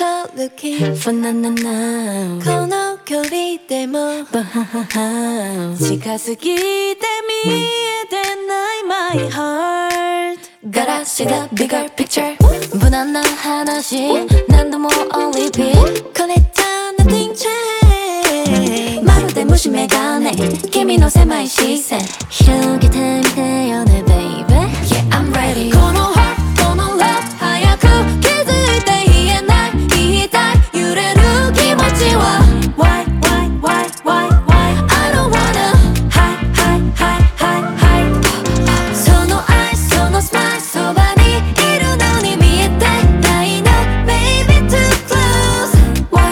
you're looking for na naなこの距離でも近すぎて見えてない My heart ガラスが bigger picture 無難な話何度も on repeat これじゃ nothing change まるで虫眼鏡君の狭い視線広げてみてよね baby Yeah I'm ready この heart この love 早く気づいて言えない言いたい揺れる気持ちは Why I don't wanna Hide その愛そのスマイルそばにいるのに見えてないの Maybe too close Why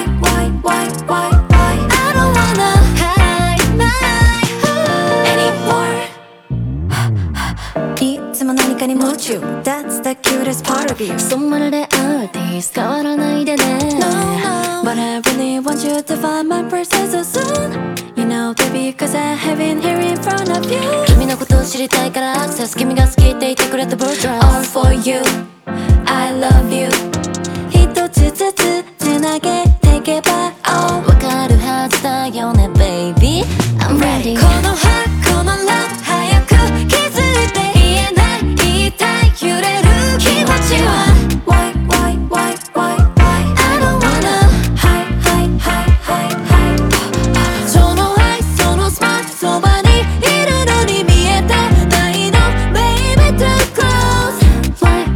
I don't wanna hide my anymore いつも何かに夢中 That's the cutest part of you そんまるでアーティスト変わらないでね No But I really want you to find my person so soon You know baby cause I have been here in front of you 君のことを知りたいからアクセス君が好きって言ってくれた Bird All for you I love you 一つずつつなげていけば Oh わかるはずだよね Baby I'm ready この heart この love 早く気づいて言えない言いたい揺れる気持ちは Why I don't wanna hide その愛そのスマイルそばにいるのに見えてないの Baby too close Why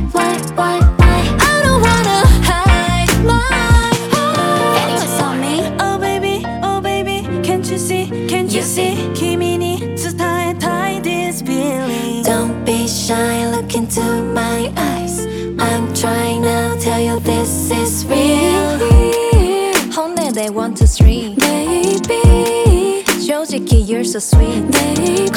I don't wanna hide my heart Anyways on me Oh baby Can't you see 君に伝えたい this feeling Don't be shy look into my eyes I'm trying to tell you this is real本音で 1, 2, 3 Baby 正直 you're so sweet Baby